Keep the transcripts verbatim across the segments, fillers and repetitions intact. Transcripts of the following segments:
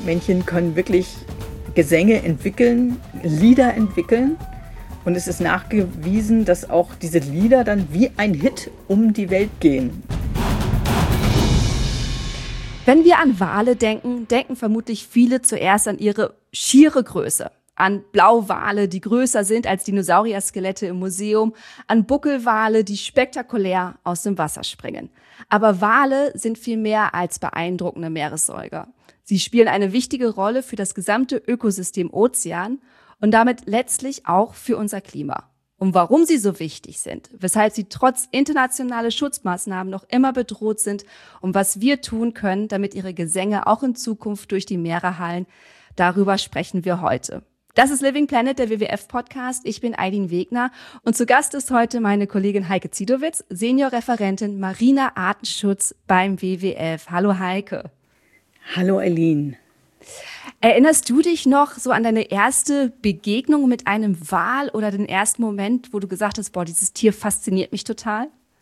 Männchen können wirklich Gesänge entwickeln, Lieder entwickeln. Und es ist nachgewiesen, dass auch diese Lieder dann wie ein Hit um die Welt gehen. Wenn wir an Wale denken, denken vermutlich viele zuerst an ihre schiere Größe. An Blauwale, die größer sind als Dinosaurier-Skelette im Museum, an Buckelwale, die spektakulär aus dem Wasser springen. Aber Wale sind viel mehr als beeindruckende Meeressäuger. Sie spielen eine wichtige Rolle für das gesamte Ökosystem Ozean und damit letztlich auch für unser Klima. Und warum sie so wichtig sind, weshalb sie trotz internationaler Schutzmaßnahmen noch immer bedroht sind und was wir tun können, damit ihre Gesänge auch in Zukunft durch die Meere hallen, darüber sprechen wir heute. Das ist Living Planet, der W W F-Podcast. Ich bin Aidin Wegner und zu Gast ist heute meine Kollegin Heike Ziedowitz, Seniorreferentin Marine Artenschutz beim W W F. Hallo Heike. Hallo Aidin. Erinnerst du dich noch so an deine erste Begegnung mit einem Wal oder den ersten Moment, wo du gesagt hast, boah, dieses Tier fasziniert mich total?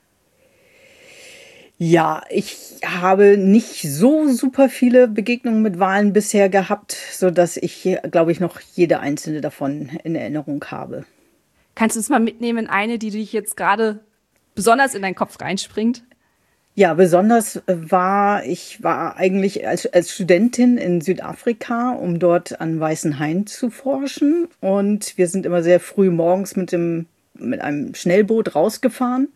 Ja, ich habe nicht so super viele Begegnungen mit Walen bisher gehabt, sodass ich, glaube ich, noch jede einzelne davon in Erinnerung habe. Kannst du uns mal mitnehmen in eine, die dich jetzt gerade besonders in deinen Kopf reinspringt? Ja, besonders war, ich war eigentlich als, als Studentin in Südafrika, um dort an Weißen Haien zu forschen. Und wir sind immer sehr früh morgens mit dem, mit einem Schnellboot rausgefahren.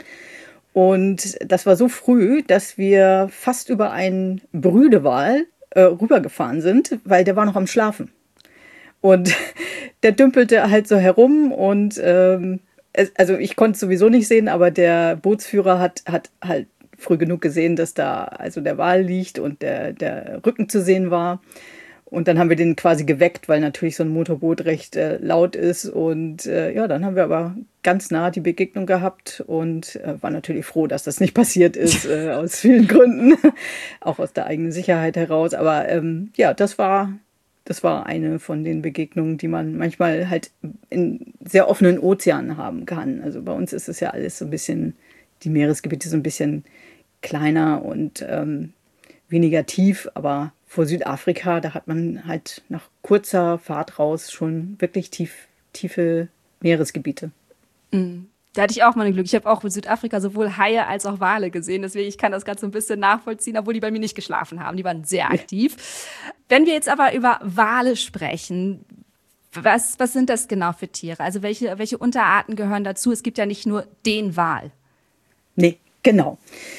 Und das war so früh, dass wir fast über einen Brüdewal äh, rübergefahren sind, weil der war noch am Schlafen. Und der dümpelte halt so herum und ähm, es, also ich konnte es sowieso nicht sehen, aber der Bootsführer hat, hat halt früh genug gesehen, dass da also der Wal liegt und der, der Rücken zu sehen war. Und dann haben wir den quasi geweckt, weil natürlich so ein Motorboot recht äh, laut ist. Und äh, ja, dann haben wir aber ganz nah die Begegnung gehabt und äh, war natürlich froh, dass das nicht passiert ist, äh, aus vielen Gründen, auch aus der eigenen Sicherheit heraus. Aber ähm, ja, das war, das war eine von den Begegnungen, die man manchmal halt in sehr offenen Ozeanen haben kann. Also bei uns ist es ja alles so ein bisschen, die Meeresgebiete so ein bisschen kleiner und ähm, weniger tief, aber vor Südafrika, da hat man halt nach kurzer Fahrt raus schon wirklich tief, tiefe Meeresgebiete. Mhm. Da hatte ich auch mal ein Glück. Ich habe auch in Südafrika sowohl Haie als auch Wale gesehen. Deswegen ich kann das gerade so ein bisschen nachvollziehen, obwohl die bei mir nicht geschlafen haben. Die waren sehr aktiv. Wenn wir jetzt aber über Wale sprechen, was, was sind das genau für Tiere? Also welche, welche Unterarten gehören dazu? Es gibt ja nicht nur den Wal. Nee, genau.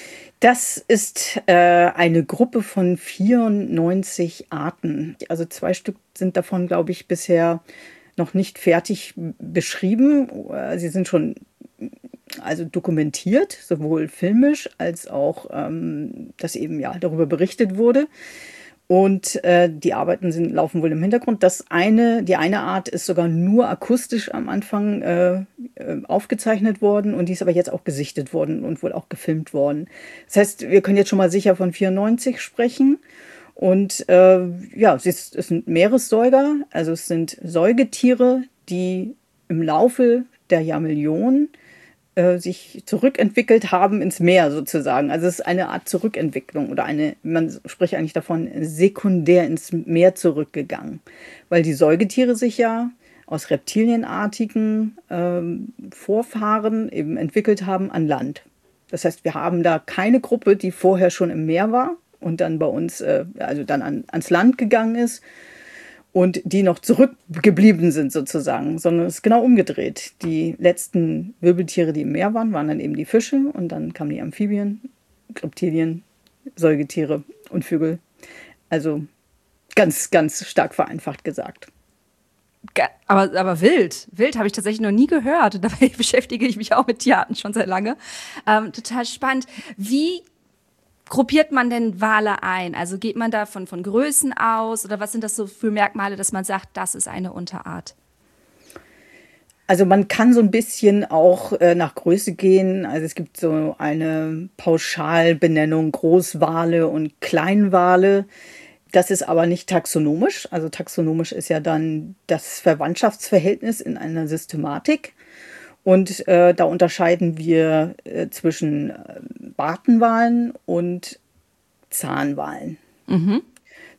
Das ist äh, eine Gruppe von vierundneunzig Arten. Also zwei Stück sind davon, glaube ich, bisher noch nicht fertig beschrieben. Sie sind schon also dokumentiert, sowohl filmisch als auch, ähm, dass eben ja darüber berichtet wurde. Und äh, die Arbeiten sind, laufen wohl im Hintergrund. Das eine, die eine Art ist sogar nur akustisch am Anfang äh, aufgezeichnet worden und die ist aber jetzt auch gesichtet worden und wohl auch gefilmt worden. Das heißt, wir können jetzt schon mal sicher von vierundneunzig sprechen. Und äh, ja, es, ist, es sind Meeressäuger, also es sind Säugetiere, die im Laufe der Jahrmillionen äh, sich zurückentwickelt haben ins Meer sozusagen. Also es ist eine Art Zurückentwicklung oder eine, man spricht eigentlich davon, sekundär ins Meer zurückgegangen. Weil die Säugetiere sich ja aus reptilienartigen ähm, Vorfahren eben entwickelt haben an Land. Das heißt, wir haben da keine Gruppe, die vorher schon im Meer war und dann bei uns, äh, also dann an, ans Land gegangen ist und die noch zurückgeblieben sind sozusagen, sondern es ist genau umgedreht. Die letzten Wirbeltiere, die im Meer waren, waren dann eben die Fische und dann kamen die Amphibien, Reptilien, Säugetiere und Vögel. Also ganz, ganz stark vereinfacht gesagt. Aber, aber wild, wild habe ich tatsächlich noch nie gehört. Und dabei beschäftige ich mich auch mit Tierarten schon sehr lange. Ähm, total spannend. Wie gruppiert man denn Wale ein? Also geht man da von, von Größen aus? Oder was sind das so für Merkmale, dass man sagt, das ist eine Unterart? Also man kann so ein bisschen auch äh, nach Größe gehen. Also es gibt so eine Pauschalbenennung Großwale und Kleinwale. Das ist aber nicht taxonomisch. Also taxonomisch ist ja dann das Verwandtschaftsverhältnis in einer Systematik. Und äh, da unterscheiden wir äh, zwischen äh, Bartenwalen und Zahnwalen. Mhm.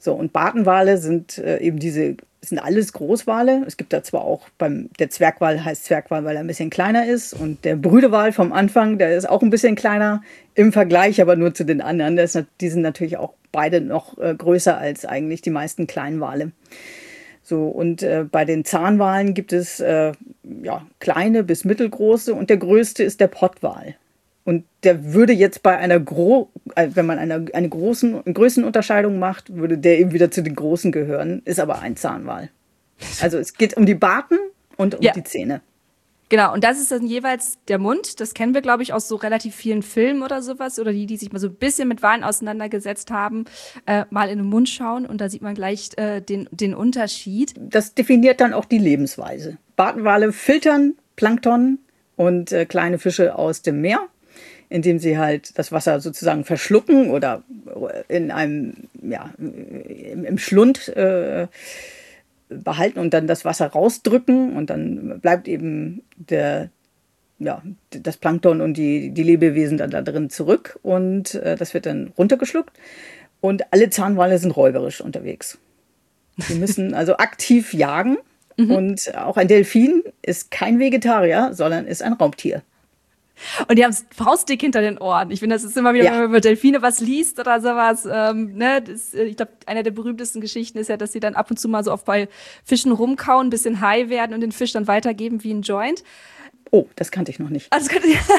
So, und Bartenwale sind äh, eben diese, sind alles Großwale. Es gibt da zwar auch beim, der Zwergwal heißt Zwergwal, weil er ein bisschen kleiner ist. Und der Brüdewal vom Anfang, der ist auch ein bisschen kleiner im Vergleich, aber nur zu den anderen. Das, die sind natürlich auch beide noch äh, größer als eigentlich die meisten kleinen Wale. So, und äh, bei den Zahnwalen gibt es äh, ja, kleine bis mittelgroße und der größte ist der Pottwal. Und der würde jetzt bei einer, Gro äh, wenn man eine, eine großen, Größenunterscheidung macht, würde der eben wieder zu den Großen gehören, ist aber ein Zahnwal. Also es geht um die Barten und um ja. die Zähne. Genau, und das ist dann jeweils der Mund. Das kennen wir, glaube ich, aus so relativ vielen Filmen oder sowas. Oder die, die sich mal so ein bisschen mit Walen auseinandergesetzt haben, äh, mal in den Mund schauen. Und da sieht man gleich äh, den, den Unterschied. Das definiert dann auch die Lebensweise. Bartenwale filtern Plankton und äh, kleine Fische aus dem Meer, indem sie halt das Wasser sozusagen verschlucken oder in einem, ja, im, im Schlund äh, behalten und dann das Wasser rausdrücken und dann bleibt eben der, ja, das Plankton und die, die Lebewesen dann da drin zurück und äh, das wird dann runtergeschluckt und alle Zahnwale sind räuberisch unterwegs. Die müssen also aktiv jagen mhm. und auch ein Delfin ist kein Vegetarier, sondern ist ein Raubtier. Und die haben es faustdick hinter den Ohren. Ich finde, das ist immer wieder, ja. wenn man über Delfine was liest oder sowas. Ähm, ne, das, ich glaube, eine der berühmtesten Geschichten ist ja, dass sie dann ab und zu mal so oft bei Fischen rumkauen, ein bisschen high werden und den Fisch dann weitergeben wie ein Joint. Oh, das kannte ich noch nicht. Also,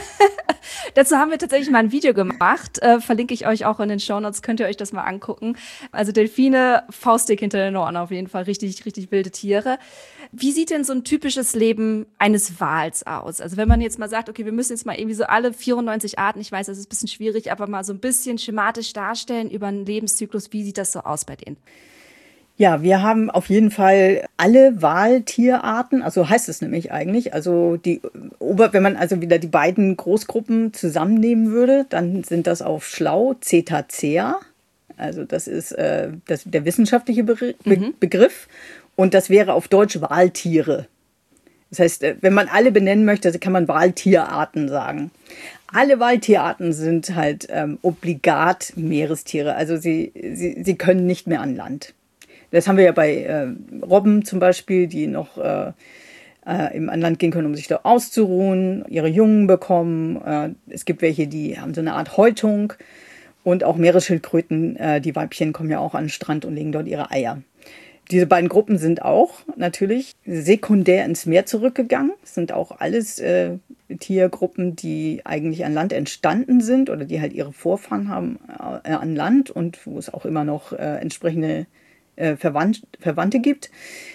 dazu haben wir tatsächlich mal ein Video gemacht. Äh, verlinke ich euch auch in den Shownotes, könnt ihr euch das mal angucken. Also Delfine, faustdick hinter den Ohren auf jeden Fall. Richtig, richtig wilde Tiere. Wie sieht denn so ein typisches Leben eines Wals aus? Also wenn man jetzt mal sagt, okay, wir müssen jetzt mal irgendwie so alle vierundneunzig Arten, ich weiß, das ist ein bisschen schwierig, aber mal so ein bisschen schematisch darstellen über einen Lebenszyklus. Wie sieht das so aus bei denen? Ja, wir haben auf jeden Fall alle Waltierarten, also heißt es nämlich eigentlich, also die Ober, wenn man also wieder die beiden Großgruppen zusammennehmen würde, dann sind das auf schlau Cetacea, also das ist äh, das, der wissenschaftliche Be- mhm. Begriff und das wäre auf Deutsch Waltiere. Das heißt, wenn man alle benennen möchte, kann man Waltierarten sagen. Alle Waltierarten sind halt ähm, obligat Meerestiere, also sie, sie, sie können nicht mehr an Land. Das haben wir ja bei äh, Robben zum Beispiel, die noch äh, äh, im Anland gehen können, um sich da auszuruhen, ihre Jungen bekommen. Äh, es gibt welche, die haben so eine Art Häutung. Und auch Meeresschildkröten, äh, die Weibchen kommen ja auch an den Strand und legen dort ihre Eier. Diese beiden Gruppen sind auch natürlich sekundär ins Meer zurückgegangen. Es sind auch alles äh, Tiergruppen, die eigentlich an Land entstanden sind oder die halt ihre Vorfahren haben äh, an Land und wo es auch immer noch äh, entsprechende Äh, Verwandt, Verwandte gibt.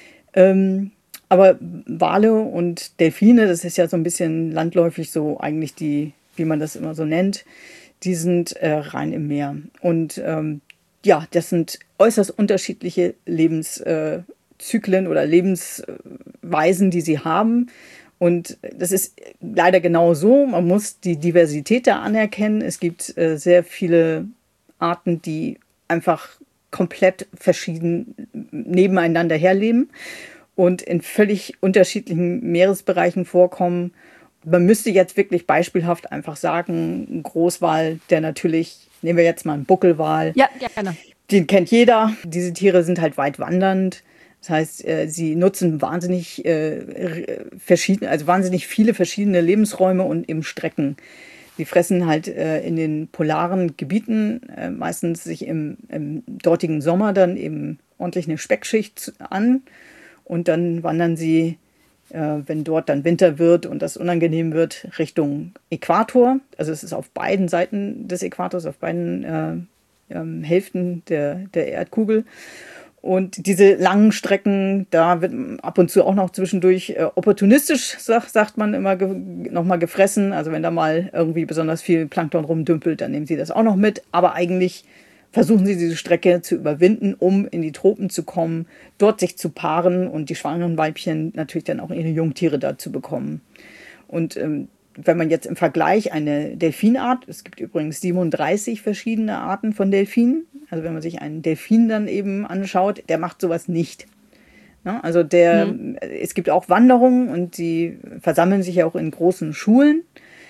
Ähm, aber Wale und Delfine, das ist ja so ein bisschen landläufig so eigentlich die, wie man das immer so nennt, die sind äh, rein im Meer. Und ähm, ja, das sind äußerst unterschiedliche Lebenszyklen äh, oder Lebensweisen, die sie haben. Und das ist leider genau so. Man muss die Diversität da anerkennen. Es gibt äh, sehr viele Arten, die einfach komplett verschieden nebeneinander herleben und in völlig unterschiedlichen Meeresbereichen vorkommen. Man müsste jetzt wirklich beispielhaft einfach sagen, ein Großwal, der natürlich, nehmen wir jetzt mal einen Buckelwal. Ja, gerne. Den kennt jeder. Diese Tiere sind halt weit wandernd. Das heißt, sie nutzen wahnsinnig äh, verschiedene, also wahnsinnig viele verschiedene Lebensräume und eben Strecken. Die fressen halt äh, in den polaren Gebieten äh, meistens sich im, im dortigen Sommer dann eben ordentlich eine Speckschicht an und dann wandern sie, äh, wenn dort dann Winter wird und das unangenehm wird, Richtung Äquator. Also es ist auf beiden Seiten des Äquators, auf beiden äh, äh, Hälften der, der Erdkugel. Und diese langen Strecken, da wird ab und zu auch noch zwischendurch äh, opportunistisch, sag, sagt man immer, ge nochmal gefressen. Also wenn da mal irgendwie besonders viel Plankton rumdümpelt, dann nehmen sie das auch noch mit. Aber eigentlich versuchen sie diese Strecke zu überwinden, um in die Tropen zu kommen, dort sich zu paaren und die schwangeren Weibchen natürlich dann auch ihre Jungtiere da zu bekommen. Und ähm, wenn man jetzt im Vergleich eine Delfinart, es gibt übrigens siebenunddreißig verschiedene Arten von Delfinen, also wenn man sich einen Delfin dann eben anschaut, der macht sowas nicht. Ja, also der, mhm. es gibt auch Wanderungen und die versammeln sich ja auch in großen Schulen,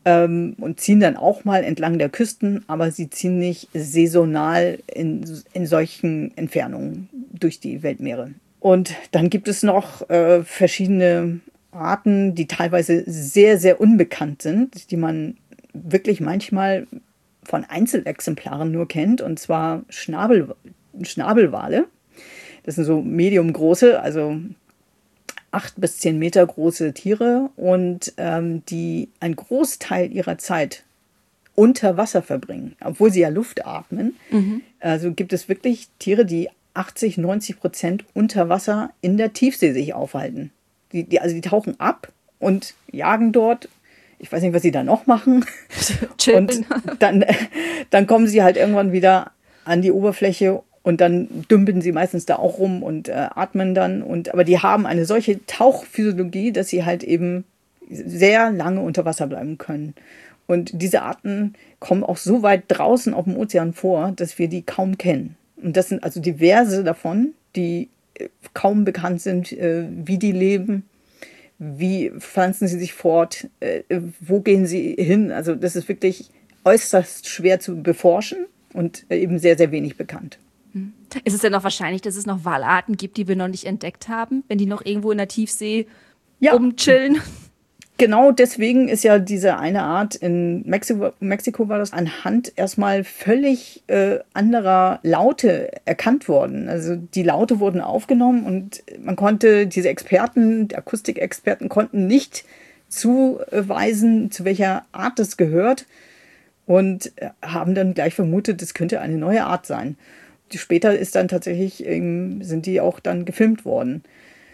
ähm, und ziehen dann auch mal entlang der Küsten, aber sie ziehen nicht saisonal in, in solchen Entfernungen durch die Weltmeere. Und dann gibt es noch äh, verschiedene Arten, die teilweise sehr, sehr unbekannt sind, die man wirklich manchmal von Einzelexemplaren nur kennt, und zwar Schnabel, Schnabelwale. Das sind so mediumgroße, also acht bis zehn Meter große Tiere, und ähm, die einen Großteil ihrer Zeit unter Wasser verbringen, obwohl sie ja Luft atmen. Mhm. Also gibt es wirklich Tiere, die achtzig, neunzig Prozent unter Wasser in der Tiefsee sich aufhalten. Die, die, also die tauchen ab und jagen dort. Ich weiß nicht, was sie da noch machen. Chillen. Und dann, dann kommen sie halt irgendwann wieder an die Oberfläche und dann dümpeln sie meistens da auch rum und äh, atmen dann. Und, aber die haben eine solche Tauchphysiologie, dass sie halt eben sehr lange unter Wasser bleiben können. Und diese Arten kommen auch so weit draußen auf dem Ozean vor, dass wir die kaum kennen. Und das sind also diverse davon, die kaum bekannt sind, äh, wie die leben, wie pflanzen sie sich fort, äh, wo gehen sie hin. Also das ist wirklich äußerst schwer zu beforschen und äh, eben sehr, sehr wenig bekannt. Ist es denn noch wahrscheinlich, dass es noch Walarten gibt, die wir noch nicht entdeckt haben, wenn die noch irgendwo in der Tiefsee ja. rumchillen? Genau deswegen ist ja diese eine Art in Mexiko, Mexiko war das anhand erstmal völlig äh, anderer Laute erkannt worden. Also die Laute wurden aufgenommen und man konnte, diese Experten, die Akustikexperten konnten nicht zuweisen, zu welcher Art das gehört, und haben dann gleich vermutet, das könnte eine neue Art sein. Später ist dann tatsächlich, ähm, sind die auch dann gefilmt worden.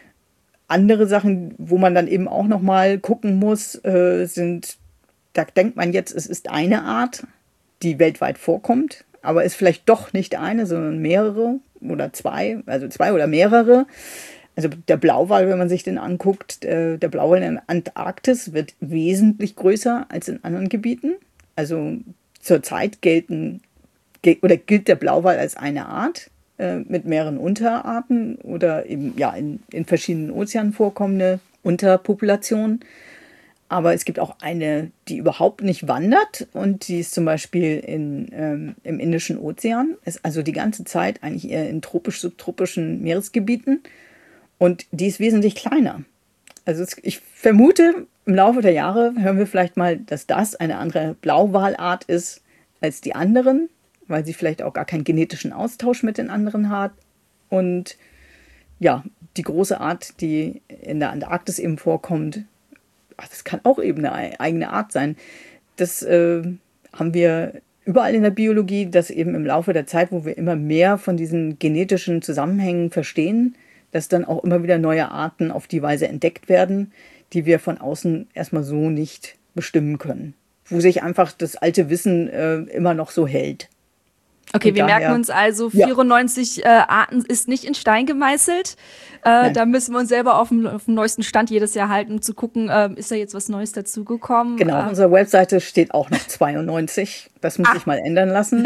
Andere Sachen, wo man dann eben auch noch mal gucken muss, äh, sind, da denkt man jetzt, es ist eine Art, die weltweit vorkommt, aber ist vielleicht doch nicht eine, sondern mehrere oder zwei, also zwei oder mehrere. Also der Blauwal, wenn man sich den anguckt, äh, der Blauwal in der Antarktis wird wesentlich größer als in anderen Gebieten. Also zurzeit gelten, oder gilt der Blauwal als eine Art, mit mehreren Unterarten oder eben ja in, in verschiedenen Ozeanen vorkommende Unterpopulationen. Aber es gibt auch eine, die überhaupt nicht wandert, und die ist zum Beispiel in, ähm, im Indischen Ozean, ist also die ganze Zeit eigentlich eher in tropisch-subtropischen Meeresgebieten, und die ist wesentlich kleiner. Also es, ich vermute, im Laufe der Jahre hören wir vielleicht mal, dass das eine andere Blauwalart ist als die anderen, weil sie vielleicht auch gar keinen genetischen Austausch mit den anderen hat. Und ja, die große Art, die in der Antarktis eben vorkommt, ach, das kann auch eben eine eigene Art sein. Das äh, haben wir überall in der Biologie, dass eben im Laufe der Zeit, wo wir immer mehr von diesen genetischen Zusammenhängen verstehen, dass dann auch immer wieder neue Arten auf die Weise entdeckt werden, die wir von außen erstmal so nicht bestimmen können. Wo sich einfach das alte Wissen äh, immer noch so hält. Okay, und wir daher, merken uns also, vierundneunzig ja. äh, Arten ist nicht in Stein gemeißelt. Äh, da müssen wir uns selber auf dem, auf dem neuesten Stand jedes Jahr halten, um zu gucken, äh, ist da jetzt was Neues dazugekommen. Genau, äh, auf unserer Webseite steht auch noch zweiundneunzig. Das muss ah. ich mal ändern lassen.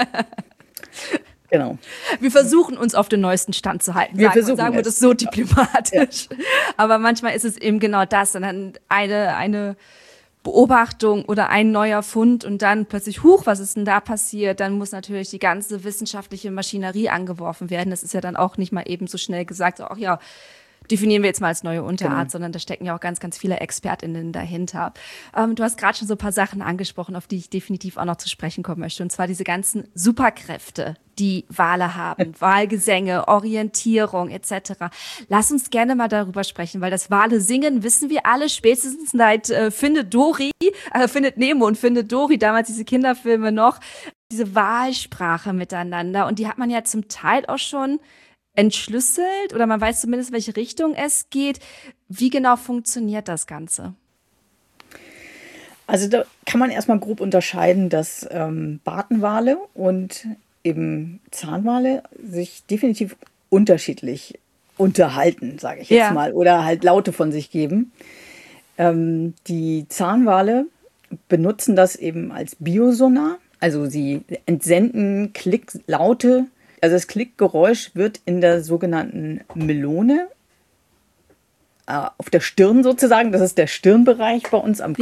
Genau. Wir versuchen uns auf den neuesten Stand zu halten. Wir sagen, versuchen sagen wir das so diplomatisch. Ja. Aber manchmal ist es eben genau das. Und dann eine, eine Beobachtung oder ein neuer Fund und dann plötzlich, huch, was ist denn da passiert? Dann muss natürlich die ganze wissenschaftliche Maschinerie angeworfen werden. Das ist ja dann auch nicht mal eben so schnell gesagt, so, ach ja, definieren wir jetzt mal als neue Unterart, genau. sondern da stecken ja auch ganz, ganz viele ExpertInnen dahinter. Ähm, du hast gerade schon so ein paar Sachen angesprochen, auf die ich definitiv auch noch zu sprechen kommen möchte. Und zwar diese ganzen Superkräfte, die Wale haben. Walgesänge, Orientierung et cetera. Lass uns gerne mal darüber sprechen, weil das Wale singen, wissen wir alle, spätestens seit äh, Findet Dory, äh, Findet Nemo und Findet Dory, damals diese Kinderfilme noch, diese Walsprache miteinander. Und die hat man ja zum Teil auch schon entschlüsselt oder man weiß zumindest, welche Richtung es geht. Wie genau funktioniert das Ganze? Also da kann man erstmal grob unterscheiden, dass ähm, Bartenwale und eben Zahnwale sich definitiv unterschiedlich unterhalten, sage ich jetzt ja. mal, oder halt Laute von sich geben. Ähm, die Zahnwale benutzen das eben als Biosonar, also sie entsenden Klicklaute. Also das Klickgeräusch wird in der sogenannten Melone, äh, auf der Stirn sozusagen, das ist der Stirnbereich bei uns am Kopf, yeah.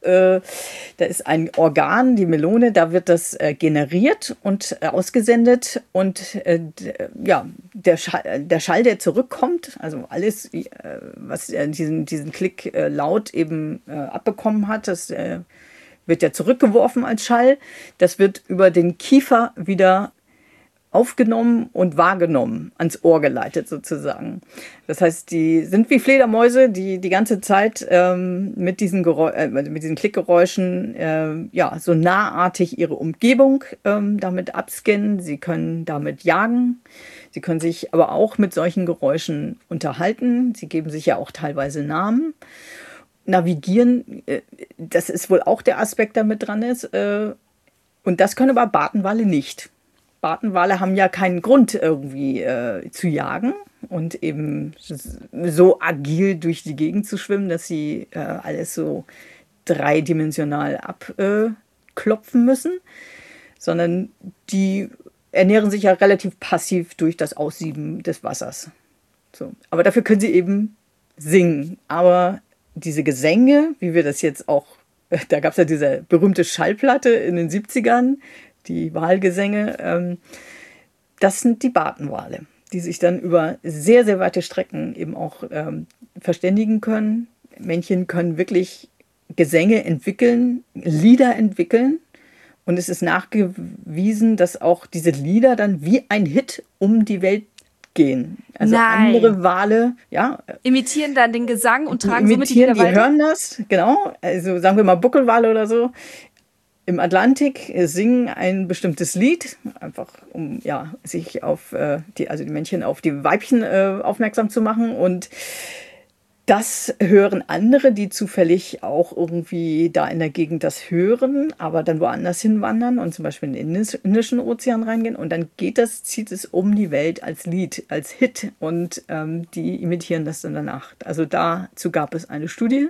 Äh, da ist ein Organ, die Melone, da wird das äh, generiert und äh, ausgesendet. Und äh, d- ja, der Schall, der Schall, der zurückkommt, also alles, äh, was äh, diesen, diesen Klick äh, laut eben äh, abbekommen hat, das äh, wird ja zurückgeworfen als Schall. Das wird über den Kiefer wieder aufgenommen und wahrgenommen, ans Ohr geleitet sozusagen. Das heißt, die sind wie Fledermäuse, die die ganze Zeit ähm, mit diesen Geräu äh, mit diesen Klickgeräuschen äh, ja so nahartig ihre Umgebung ähm, damit abscannen. Sie können damit jagen. Sie können sich aber auch mit solchen Geräuschen unterhalten. Sie geben sich ja auch teilweise Namen. Navigieren, äh, das ist wohl auch der Aspekt, der mit dran ist. Äh, und das können aber Bartenwale nicht. Bartenwale haben ja keinen Grund irgendwie äh, zu jagen und eben so agil durch die Gegend zu schwimmen, dass sie äh, alles so dreidimensional abklopfen äh, müssen, sondern die ernähren sich ja relativ passiv durch das Aussieben des Wassers. So. Aber dafür können sie eben singen. Aber diese Gesänge, wie wir das jetzt auch, da gab es ja diese berühmte Schallplatte in den siebzigern, die Walgesänge, ähm, das sind die Bartenwale, die sich dann über sehr, sehr weite Strecken eben auch ähm, verständigen können. Männchen können wirklich Gesänge entwickeln, Lieder entwickeln. Und es ist nachgewiesen, dass auch diese Lieder dann wie ein Hit um die Welt gehen. Also Nein. andere Wale, ja. Imitieren dann den Gesang und tragen imitieren, somit die Lieder die weiter? hören das, genau. Also sagen wir mal Buckelwale oder so. Im Atlantik singen ein bestimmtes Lied, einfach um ja, sich auf äh, die, also die Männchen auf die Weibchen äh, aufmerksam zu machen. Und das hören andere, die zufällig auch irgendwie da in der Gegend das hören, aber dann woanders hinwandern und zum Beispiel in den Indischen Ozean reingehen. Und dann geht das, zieht es um die Welt als Lied, als Hit. Und ähm, die imitieren das dann danach. Also dazu gab es eine Studie.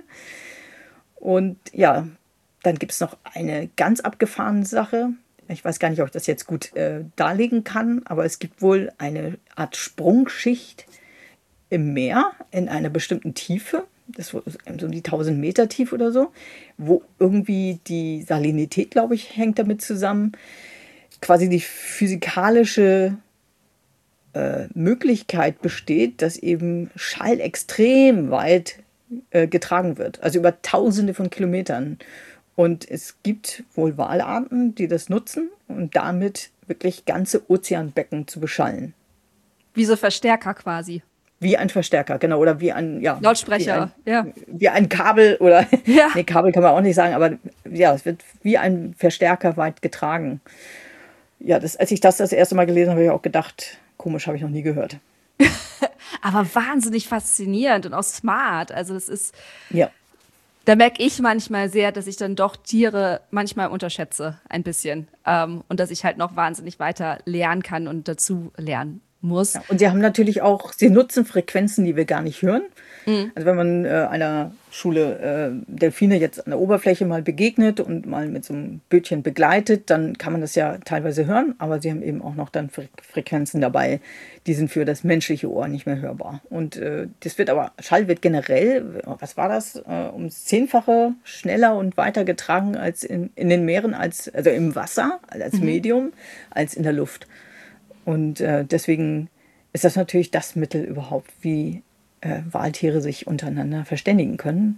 Und ja, dann gibt es noch eine ganz abgefahrene Sache. Ich weiß gar nicht, ob ich das jetzt gut äh, darlegen kann, aber es gibt wohl eine Art Sprungschicht im Meer in einer bestimmten Tiefe, das ist so die tausend Meter tief oder so, wo irgendwie die Salinität, glaube ich, hängt damit zusammen, quasi die physikalische äh, Möglichkeit besteht, dass eben Schall extrem weit äh, getragen wird, also über Tausende von Kilometern. Und es gibt wohl Walarten, die das nutzen und damit wirklich ganze Ozeanbecken zu beschallen. Wie so Verstärker quasi. Wie ein Verstärker, genau. Oder wie ein, ja. Lautsprecher, wie ein, ja. Wie ein Kabel oder, Ja. nee, Kabel kann man auch nicht sagen, aber ja, es wird wie ein Verstärker weit getragen. Ja, das, als ich das das erste Mal gelesen habe, habe ich auch gedacht, komisch, habe ich noch nie gehört. Aber wahnsinnig faszinierend und auch smart. Also das ist, Ja. da merke ich manchmal sehr, dass ich dann doch Tiere manchmal unterschätze ein bisschen. Ähm, und dass ich halt noch wahnsinnig weiter lernen kann und dazu lernen muss. Ja, und sie haben natürlich auch, sie nutzen Frequenzen, die wir gar nicht hören. Mhm. Also wenn man äh, einer Schule äh, Delfine jetzt an der Oberfläche mal begegnet und mal mit so einem Bötchen begleitet, dann kann man das ja teilweise hören, aber sie haben eben auch noch dann Fre- Frequenzen dabei, die sind für das menschliche Ohr nicht mehr hörbar. Und äh, das wird aber, Schall wird generell, was war das, äh, ums Zehnfache schneller und weiter getragen als in, in den Meeren, als, also im Wasser, als Mhm. Medium, als in der Luft. Und äh, deswegen ist das natürlich das Mittel überhaupt, wie äh, Waltiere sich untereinander verständigen können.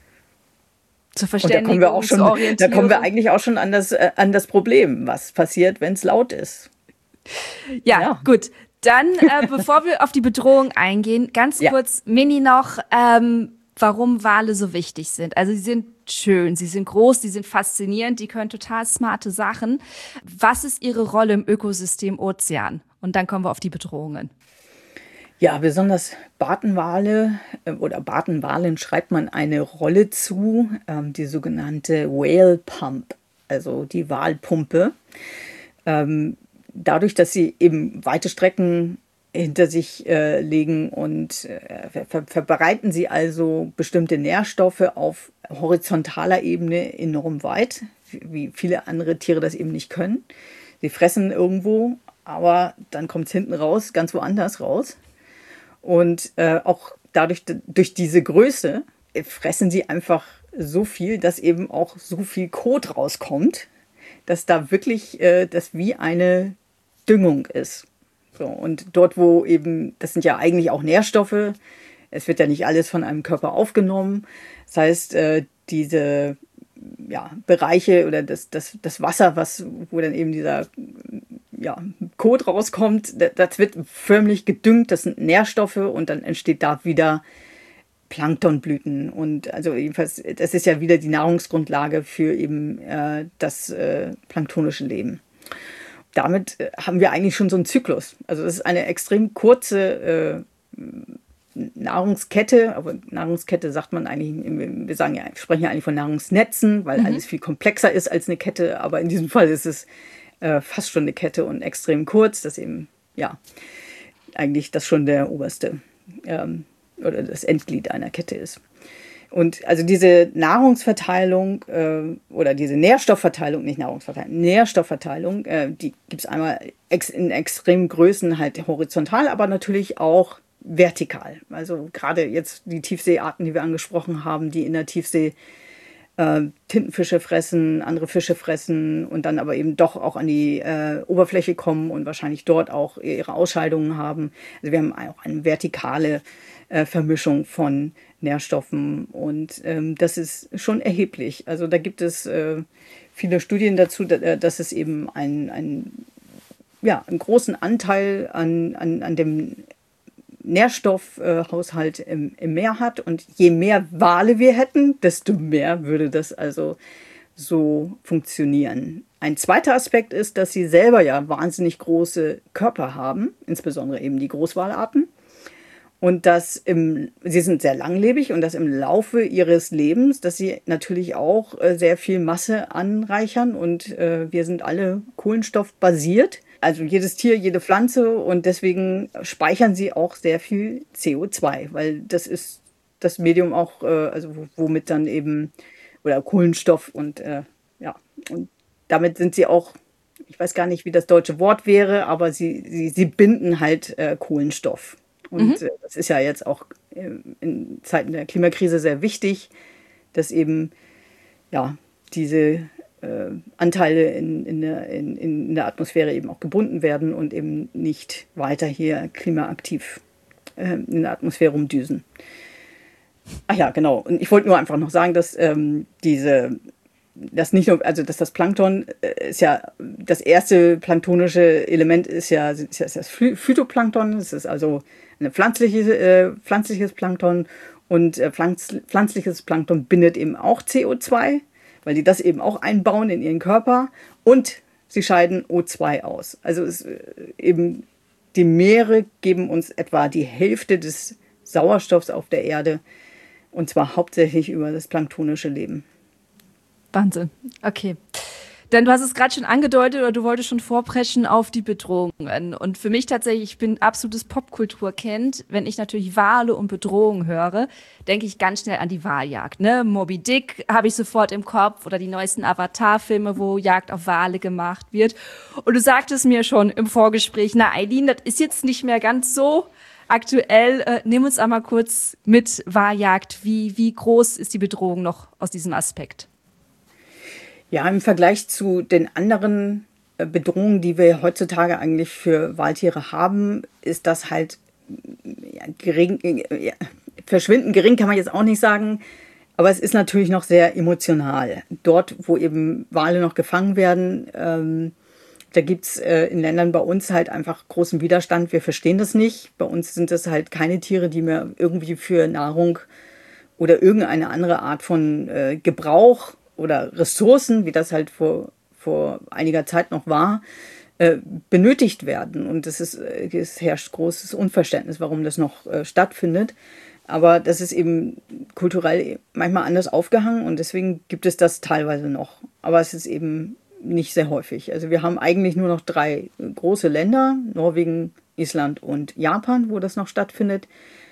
Zur Und da Verständigung, kommen wir auch schon, zur da Orientierung. kommen wir eigentlich auch schon an das, äh, an das Problem, was passiert, wenn es laut ist. Ja, Ja. gut. Dann, äh, bevor wir auf die Bedrohung eingehen, ganz Ja. kurz, Mini noch, ähm, warum Wale so wichtig sind. Also sie sind schön, sie sind groß, sie sind faszinierend, die können total smarte Sachen. Was ist ihre Rolle im Ökosystem Ozean? Und dann kommen wir auf die Bedrohungen. Ja, besonders Bartenwale äh, oder Bartenwalen schreibt man eine Rolle zu, ähm, die sogenannte Whale Pump, also die Walpumpe. Ähm, dadurch, dass sie eben weite Strecken hinter sich äh, legen und äh, ver ver verbreiten sie also bestimmte Nährstoffe auf horizontaler Ebene enorm weit, wie viele andere Tiere das eben nicht können. Sie fressen irgendwo, aber dann kommt es hinten raus, ganz woanders raus. Und äh, auch dadurch, durch diese Größe, fressen sie einfach so viel, dass eben auch so viel Kot rauskommt, dass da wirklich äh, das wie eine Düngung ist. So, und dort, wo eben, das sind ja eigentlich auch Nährstoffe, es wird ja nicht alles von einem Körper aufgenommen. Das heißt, äh, diese ja, Bereiche oder das, das, das Wasser, was, wo dann eben dieser ja, Kot rauskommt, das wird förmlich gedüngt, das sind Nährstoffe und dann entsteht da wieder Planktonblüten. Und also jedenfalls, das ist ja wieder die Nahrungsgrundlage für eben äh, das äh, planktonische Leben. Damit äh, haben wir eigentlich schon so einen Zyklus. Also das ist eine extrem kurze äh, Nahrungskette, aber Nahrungskette sagt man eigentlich, wir sagen ja, wir sprechen ja eigentlich von Nahrungsnetzen, weil mhm. alles viel komplexer ist als eine Kette, aber in diesem Fall ist es äh, fast schon eine Kette und extrem kurz, dass eben, ja, eigentlich das schon der oberste ähm, oder das Endglied einer Kette ist. Und also diese Nahrungsverteilung äh, oder diese Nährstoffverteilung, nicht Nahrungsverteilung, Nährstoffverteilung, äh, die gibt es einmal ex in extremen Größen halt horizontal, aber natürlich auch vertikal. Also gerade jetzt die Tiefseearten, die wir angesprochen haben, die in der Tiefsee äh, Tintenfische fressen, andere Fische fressen und dann aber eben doch auch an die äh, Oberfläche kommen und wahrscheinlich dort auch ihre Ausscheidungen haben. Also wir haben auch eine vertikale äh, Vermischung von Nährstoffen und ähm, das ist schon erheblich. Also da gibt es äh, viele Studien dazu, dass, dass es eben einen, einen, ja, einen großen Anteil an, an, an dem Nährstoffhaushalt äh, im, im Meer hat. Und je mehr Wale wir hätten, desto mehr würde das also so funktionieren. Ein zweiter Aspekt ist, dass sie selber ja wahnsinnig große Körper haben, insbesondere eben die Großwalarten. Und dass im, sie sind sehr langlebig und dass im Laufe ihres Lebens, dass sie natürlich auch äh, sehr viel Masse anreichern und äh, wir sind alle kohlenstoffbasiert. Also jedes Tier, jede Pflanze und deswegen speichern sie auch sehr viel C O zwei, weil das ist das Medium auch, äh, also womit dann eben, oder Kohlenstoff und äh, ja, und damit sind sie auch, ich weiß gar nicht, wie das deutsche Wort wäre, aber sie, sie, sie binden halt äh, Kohlenstoff. Und mhm. äh, das ist ja jetzt auch äh, in Zeiten der Klimakrise sehr wichtig, dass eben ja diese Äh, Anteile in, in, der, in, in der Atmosphäre eben auch gebunden werden und eben nicht weiter hier klimaaktiv äh, in der Atmosphäre rumdüsen. Ach ja, genau. Und ich wollte nur einfach noch sagen, dass ähm, diese, das nicht nur, also dass das Plankton äh, ist ja, das erste planktonische Element ist ja, ist ja das Phytoplankton, das ist also ein pflanzliche, äh, pflanzliches Plankton und äh, pflanz, pflanzliches Plankton bindet eben auch C O zwei, weil die das eben auch einbauen in ihren Körper und sie scheiden O zwei aus. Also es eben die Meere geben uns etwa die Hälfte des Sauerstoffs auf der Erde und zwar hauptsächlich über das planktonische Leben. Wahnsinn. Okay. Denn du hast es gerade schon angedeutet oder du wolltest schon vorpreschen auf die Bedrohungen. Und für mich tatsächlich, ich bin absolutes Popkulturkind. Wenn ich natürlich Wale und Bedrohungen höre, denke ich ganz schnell an die Waljagd. Ne? Moby Dick habe ich sofort im Kopf oder die neuesten Avatar-Filme, wo Jagd auf Wale gemacht wird. Und du sagtest mir schon im Vorgespräch, na Eileen, das ist jetzt nicht mehr ganz so aktuell. Äh, nimm uns einmal kurz mit Waljagd. Wie, wie groß ist die Bedrohung noch aus diesem Aspekt? Ja, im Vergleich zu den anderen Bedrohungen, die wir heutzutage eigentlich für Waldtiere haben, ist das halt ja, gering, ja, verschwindend gering kann man jetzt auch nicht sagen, aber es ist natürlich noch sehr emotional. Dort, wo eben Wale noch gefangen werden, ähm, da gibt's äh, in Ländern bei uns halt einfach großen Widerstand. Wir verstehen das nicht. Bei uns sind das halt keine Tiere, die mehr irgendwie für Nahrung oder irgendeine andere Art von äh, Gebrauch oder Ressourcen, wie das halt vor, vor einiger Zeit noch war, äh, benötigt werden. Und es, ist, es herrscht großes Unverständnis, warum das noch äh, stattfindet. Aber das ist eben kulturell manchmal anders aufgehangen und deswegen gibt es das teilweise noch. Aber es ist eben nicht sehr häufig. Also wir haben eigentlich nur noch drei große Länder, Norwegen, Island und Japan, wo das noch stattfindet.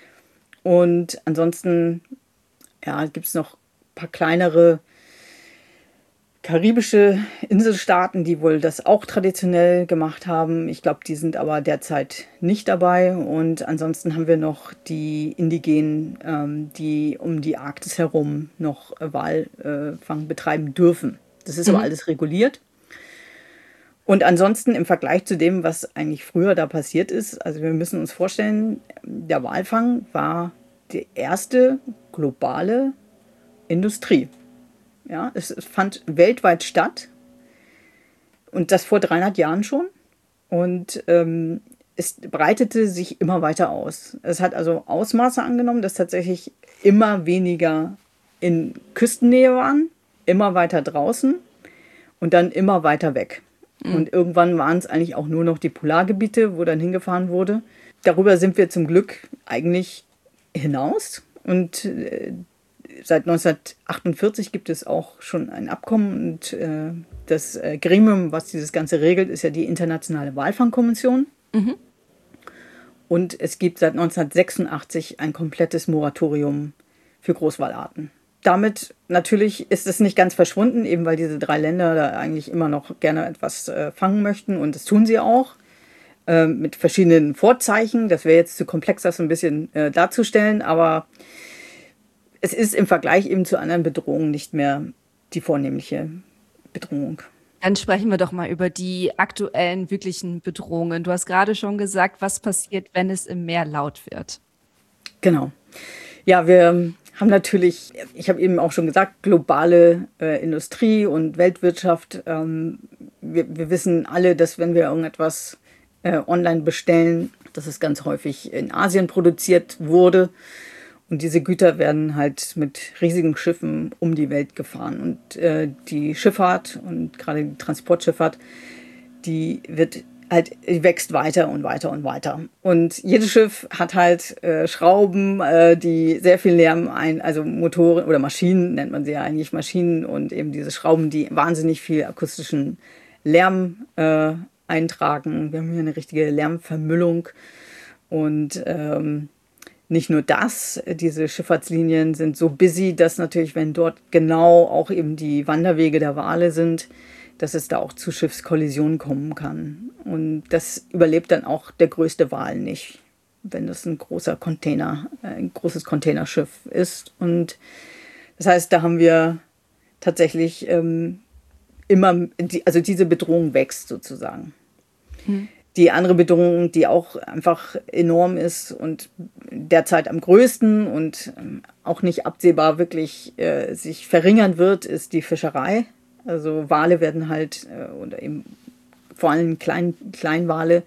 Und ansonsten ja, gibt es noch ein paar kleinere karibische Inselstaaten, die wohl das auch traditionell gemacht haben. Ich glaube, die sind aber derzeit nicht dabei. Und ansonsten haben wir noch die Indigenen, ähm, die um die Arktis herum noch Walfang äh, betreiben dürfen. Das ist mhm. aber alles reguliert. Und ansonsten im Vergleich zu dem, was eigentlich früher da passiert ist, also wir müssen uns vorstellen, der Walfang war die erste globale Industrie. Ja, es fand weltweit statt und das vor dreihundert Jahren schon. Und ähm, es breitete sich immer weiter aus. Es hat also Ausmaße angenommen, dass tatsächlich immer weniger in Küstennähe waren, immer weiter draußen und dann immer weiter weg. Mhm. Und irgendwann waren es eigentlich auch nur noch die Polargebiete, wo dann hingefahren wurde. Darüber sind wir zum Glück eigentlich hinaus und äh, seit neunzehnhundertachtundvierzig gibt es auch schon ein Abkommen und äh, das äh, Gremium, was dieses Ganze regelt, ist ja die Internationale Walfangkonvention. Mhm. Und es gibt seit neunzehnhundertsechsundachtzig ein komplettes Moratorium für Großwalarten. Damit natürlich ist es nicht ganz verschwunden, eben weil diese drei Länder da eigentlich immer noch gerne etwas äh, fangen möchten und das tun sie auch. Äh, mit verschiedenen Vorzeichen. Das wäre jetzt zu komplex, das so ein bisschen äh, darzustellen, aber es ist im Vergleich eben zu anderen Bedrohungen nicht mehr die vornehmliche Bedrohung. Dann sprechen wir doch mal über die aktuellen wirklichen Bedrohungen. Du hast gerade schon gesagt, was passiert, wenn es im Meer laut wird. Genau. Ja, wir haben natürlich, ich habe eben auch schon gesagt, globale äh, Industrie und Weltwirtschaft. Ähm, wir, wir wissen alle, dass wenn wir irgendetwas äh, online bestellen, dass es ganz häufig in Asien produziert wurde. Und diese Güter werden halt mit riesigen Schiffen um die Welt gefahren. Und äh, die Schifffahrt und gerade die Transportschifffahrt, die wird halt, die wächst weiter und weiter und weiter. Und jedes Schiff hat halt äh, Schrauben, äh, die sehr viel Lärm ein, also Motoren oder Maschinen nennt man sie ja eigentlich Maschinen und eben diese Schrauben, die wahnsinnig viel akustischen Lärm äh, eintragen. Wir haben hier eine richtige Lärmvermüllung und ähm, nicht nur das, diese Schifffahrtslinien sind so busy, dass natürlich, wenn dort genau auch eben die Wanderwege der Wale sind, dass es da auch zu Schiffskollisionen kommen kann. Und das überlebt dann auch der größte Wal nicht, wenn das ein großer Container, ein großes Containerschiff ist. Und das heißt, da haben wir tatsächlich ähm, immer, die, also diese Bedrohung wächst sozusagen. Hm. Die andere Bedrohung, die auch einfach enorm ist und derzeit am größten und auch nicht absehbar wirklich äh, sich verringern wird, ist die Fischerei. Also Wale werden halt, äh, oder eben vor allem Klein, Kleinwale,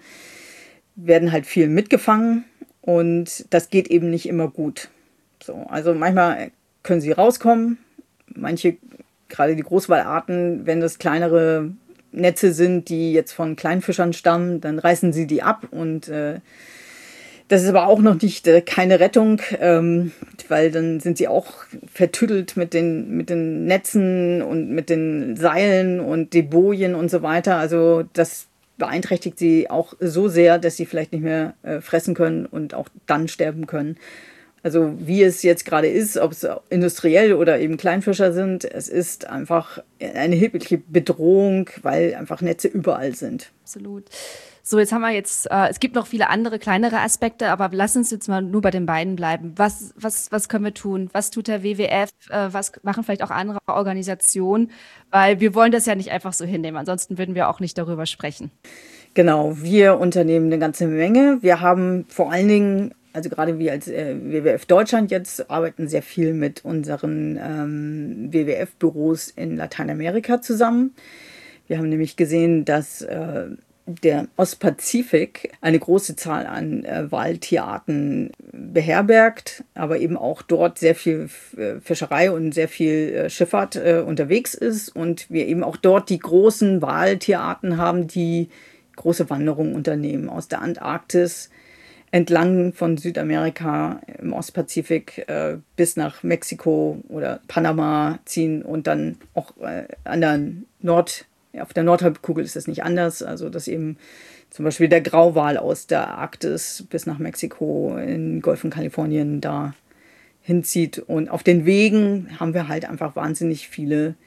werden halt viel mitgefangen und das geht eben nicht immer gut. So, also manchmal können sie rauskommen, manche, gerade die Großwalarten, wenn das kleinere Netze sind, die jetzt von Kleinfischern stammen, dann reißen sie die ab und äh, das ist aber auch noch nicht äh, keine Rettung, ähm, weil dann sind sie auch vertüdelt mit den, mit den Netzen und mit den Seilen und die Bojen und so weiter. Also das beeinträchtigt sie auch so sehr, dass sie vielleicht nicht mehr äh, fressen können und auch dann sterben können. Also wie es jetzt gerade ist, ob es industriell oder eben Kleinfischer sind, es ist einfach eine erhebliche Bedrohung, weil einfach Netze überall sind. Absolut. So, jetzt haben wir jetzt, äh, es gibt noch viele andere kleinere Aspekte, aber lass uns jetzt mal nur bei den beiden bleiben. Was, was, was können wir tun? Was tut der W W F? Äh, was machen vielleicht auch andere Organisationen? Weil wir wollen das ja nicht einfach so hinnehmen, ansonsten würden wir auch nicht darüber sprechen. Genau, wir unternehmen eine ganze Menge. Wir haben vor allen Dingen, also gerade wir als äh, W W F Deutschland jetzt, arbeiten sehr viel mit unseren ähm, W W F-Büros in Lateinamerika zusammen. Wir haben nämlich gesehen, dass äh, der Ostpazifik eine große Zahl an äh, Waltierarten beherbergt, aber eben auch dort sehr viel äh, Fischerei und sehr viel äh, Schifffahrt äh, unterwegs ist und wir eben auch dort die großen Waltierarten haben, die große Wanderungen unternehmen aus der Antarktis entlang von Südamerika im Ostpazifik äh, bis nach Mexiko oder Panama ziehen und dann auch äh, an der Nord auf der Nordhalbkugel ist das nicht anders, also dass eben zum Beispiel der Grauwal aus der Arktis bis nach Mexiko in den Golf von Kalifornien da hinzieht und auf den Wegen haben wir halt einfach wahnsinnig viele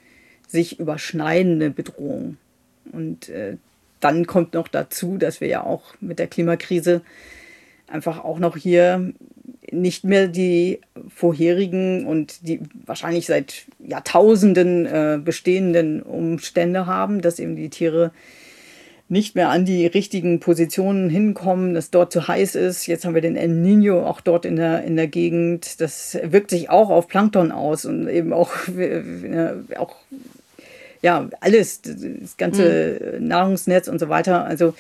sich überschneidende Bedrohung. Und äh, dann kommt noch dazu, dass wir ja auch mit der Klimakrise einfach auch noch hier nicht mehr die vorherigen und die wahrscheinlich seit Jahrtausenden äh, bestehenden Umstände haben, dass eben die Tiere nicht mehr an die richtigen Positionen hinkommen, dass dort zu heiß ist. Jetzt haben wir den El Niño auch dort in der, in der Gegend. Das wirkt sich auch auf Plankton aus und eben auch, äh, auch ja, alles, das ganze mhm. Nahrungsnetz und so weiter. Also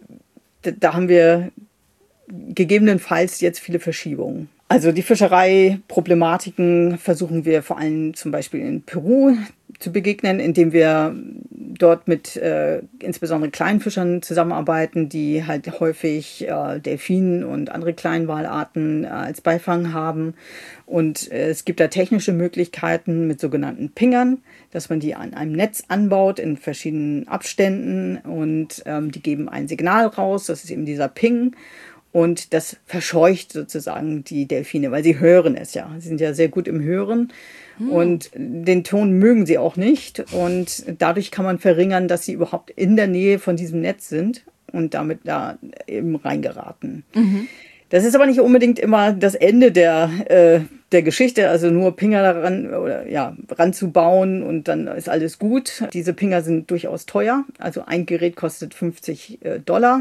da, da haben wir gegebenenfalls jetzt viele Verschiebungen. Also die Fischereiproblematiken versuchen wir vor allem zum Beispiel in Peru zu begegnen, indem wir dort mit äh, insbesondere Kleinfischern zusammenarbeiten, die halt häufig äh, Delfinen und andere Kleinwalarten äh, als Beifang haben. Und äh, es gibt da technische Möglichkeiten mit sogenannten Pingern, dass man die an einem Netz anbaut in verschiedenen Abständen und ähm, die geben ein Signal raus, das ist eben dieser Ping. Und das verscheucht sozusagen die Delfine, weil sie hören es ja. Sie sind ja sehr gut im Hören hm. und den Ton mögen sie auch nicht. Und dadurch kann man verringern, dass sie überhaupt in der Nähe von diesem Netz sind und damit da eben reingeraten. Mhm. Das ist aber nicht unbedingt immer das Ende der, äh, der Geschichte, also nur Pinger daran oder ja, ranzubauen und dann ist alles gut. Diese Pinger sind durchaus teuer. Also ein Gerät kostet fünfzig Dollar.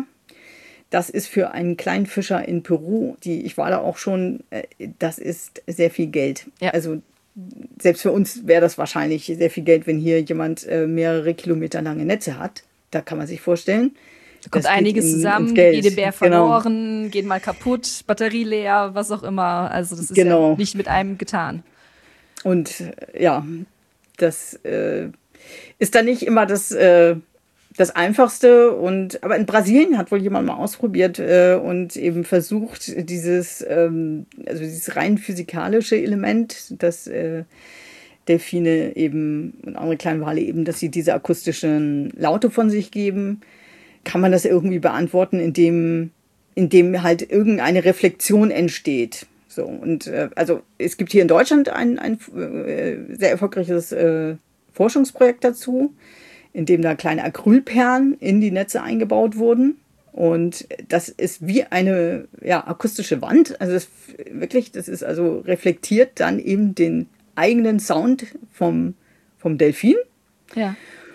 Das ist für einen kleinen Fischer in Peru, die ich war da auch schon, das ist sehr viel Geld. Ja. Also selbst für uns wäre das wahrscheinlich sehr viel Geld, wenn hier jemand mehrere Kilometer lange Netze hat. Da kann man sich vorstellen. Da kommt einiges in, zusammen, jede Bär verloren, genau. Geht mal kaputt, Batterie leer, was auch immer. Also das ist genau. ja nicht mit einem getan. Und ja, das äh, ist dann nicht immer das... Äh, Das Einfachste und aber in Brasilien hat wohl jemand mal ausprobiert äh, und eben versucht, dieses, ähm, also dieses rein physikalische Element, dass äh, Delfine eben und andere Kleinwale eben, dass sie diese akustischen Laute von sich geben, kann man das irgendwie beantworten, indem, indem halt irgendeine Reflexion entsteht. So, und äh, also es gibt hier in Deutschland ein, ein äh, sehr erfolgreiches äh, Forschungsprojekt dazu, in dem da kleine Acrylperlen in die Netze eingebaut wurden. Und das ist wie eine ja, akustische Wand. Also das wirklich, das ist also reflektiert dann eben den eigenen Sound vom, vom Delfin. Ja.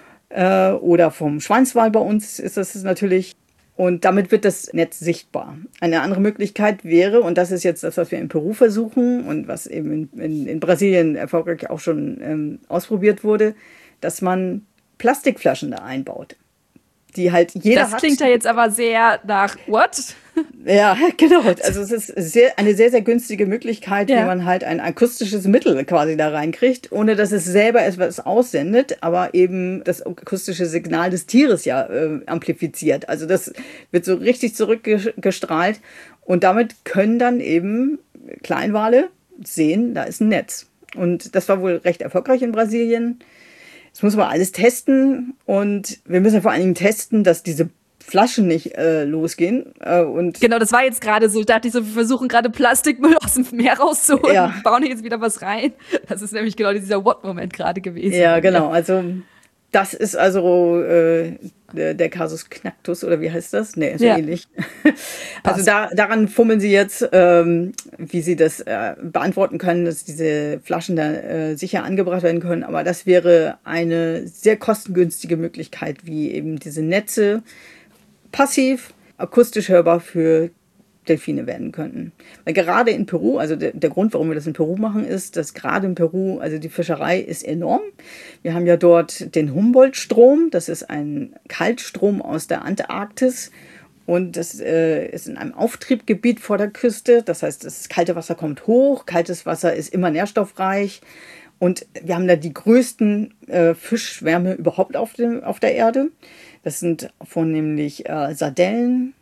Äh, oder vom Schweinswal bei uns ist das natürlich. Und damit wird das Netz sichtbar. Eine andere Möglichkeit wäre, und das ist jetzt das, was wir in Peru versuchen und was eben in, in, in Brasilien erfolgreich auch schon ähm, ausprobiert wurde, dass man Plastikflaschen da einbaut, die halt jeder das hat. Das klingt ja jetzt aber sehr nach what? Ja, genau. Also es ist sehr, eine sehr, sehr günstige Möglichkeit, ja. wie man halt ein akustisches Mittel quasi da reinkriegt, ohne dass es selber etwas aussendet, aber eben das akustische Signal des Tieres ja äh, amplifiziert. Also das wird so richtig zurückgestrahlt und damit können dann eben Kleinwale sehen, da ist ein Netz. Und das war wohl recht erfolgreich in Brasilien. Das muss man alles testen und wir müssen vor allen Dingen testen, dass diese Flaschen nicht äh, losgehen. Äh, und genau, das war jetzt gerade so. Ich dachte, so, wir versuchen gerade Plastikmüll aus dem Meer rauszuholen ja. und bauen jetzt wieder was rein. Das ist nämlich genau dieser What-Moment gerade gewesen. Ja, genau. Also das ist also äh, der, der Kasus Knacktus oder wie heißt das? Nee, ist ja ähnlich. Also da, daran fummeln sie jetzt, ähm, wie sie das äh, beantworten können, dass diese Flaschen da äh, sicher angebracht werden können. Aber das wäre eine sehr kostengünstige Möglichkeit, wie eben diese Netze passiv, akustisch hörbar für Delfine werden könnten. Weil gerade in Peru, also der, der Grund, warum wir das in Peru machen, ist, dass gerade in Peru, also die Fischerei ist enorm. Wir haben ja dort den Humboldt-Strom, das ist ein Kaltstrom aus der Antarktis und das äh, ist in einem Auftriebgebiet vor der Küste. Das heißt, das kalte Wasser kommt hoch, kaltes Wasser ist immer nährstoffreich und wir haben da die größten äh, Fischschwärme überhaupt auf, dem, auf der Erde. Das sind vornehmlich äh, Sardellen.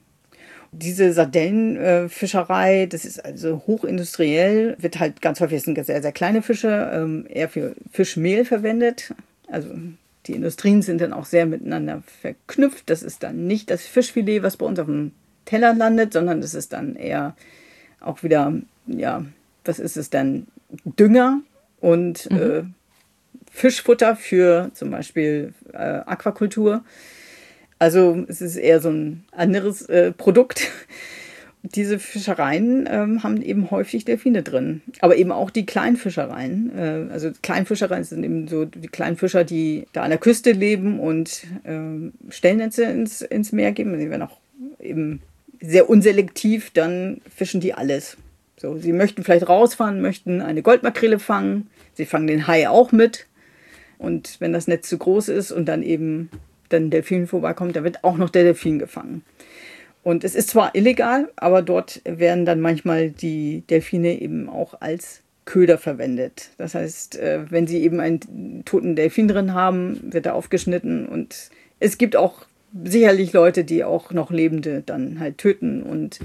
Diese Sardellenfischerei, äh, das ist also hochindustriell, wird halt ganz häufig, sind sehr, sehr kleine Fische, ähm, eher für Fischmehl verwendet. Also die Industrien sind dann auch sehr miteinander verknüpft. Das ist dann nicht das Fischfilet, was bei uns auf dem Teller landet, sondern das ist dann eher auch wieder, ja, was ist es dann? Dünger und mhm. äh, Fischfutter für zum Beispiel äh, Aquakultur. Also es ist eher so ein anderes äh, Produkt. Diese Fischereien ähm, haben eben häufig Delfine drin. Aber eben auch die Kleinfischereien. Äh, also Kleinfischereien sind eben so die kleinen Fischer, die da an der Küste leben und äh, Stellnetze ins, ins Meer geben. Die werden auch eben sehr unselektiv, dann fischen die alles. So, sie möchten vielleicht rausfahren, möchten eine Goldmakrele fangen. Sie fangen den Hai auch mit. Und wenn das Netz zu groß ist und dann eben dann ein Delfin vorbeikommt, dann wird auch noch der Delfin gefangen. Und es ist zwar illegal, aber dort werden dann manchmal die Delfine eben auch als Köder verwendet. Das heißt, wenn sie eben einen toten Delfin drin haben, wird er aufgeschnitten. Und es gibt auch sicherlich Leute, die auch noch Lebende dann halt töten. Und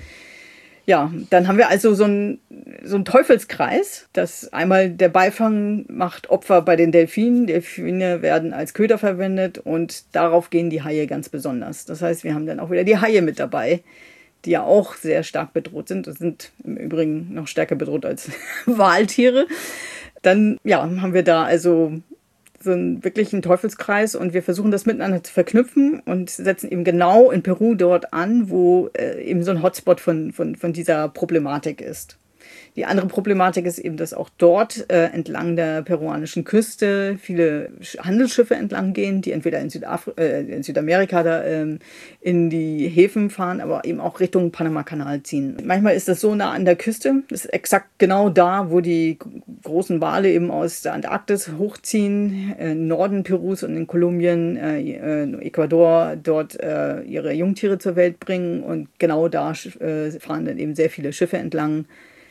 ja, dann haben wir also so einen, so einen Teufelskreis, dass einmal der Beifang macht Opfer bei den Delfinen. Delfine werden als Köder verwendet und darauf gehen die Haie ganz besonders. Das heißt, wir haben dann auch wieder die Haie mit dabei, die ja auch sehr stark bedroht sind. Das sind im Übrigen noch stärker bedroht als Waltiere. Dann ja, haben wir da also so einen wirklichen Teufelskreis und wir versuchen das miteinander zu verknüpfen und setzen eben genau in Peru dort an, wo äh, eben so ein Hotspot von, von, von dieser Problematik ist. Die andere Problematik ist eben, dass auch dort äh, entlang der peruanischen Küste viele Handelsschiffe entlang gehen, die entweder in, Südafri- äh, in Südamerika da, ähm, in die Häfen fahren, aber eben auch Richtung Panama-Kanal ziehen. Manchmal ist das so nah an der Küste, das ist exakt genau da, wo die großen Wale eben aus der Antarktis hochziehen, äh, im Norden Perus und in Kolumbien, äh, Ecuador, dort äh, ihre Jungtiere zur Welt bringen und genau da äh, fahren dann eben sehr viele Schiffe entlang.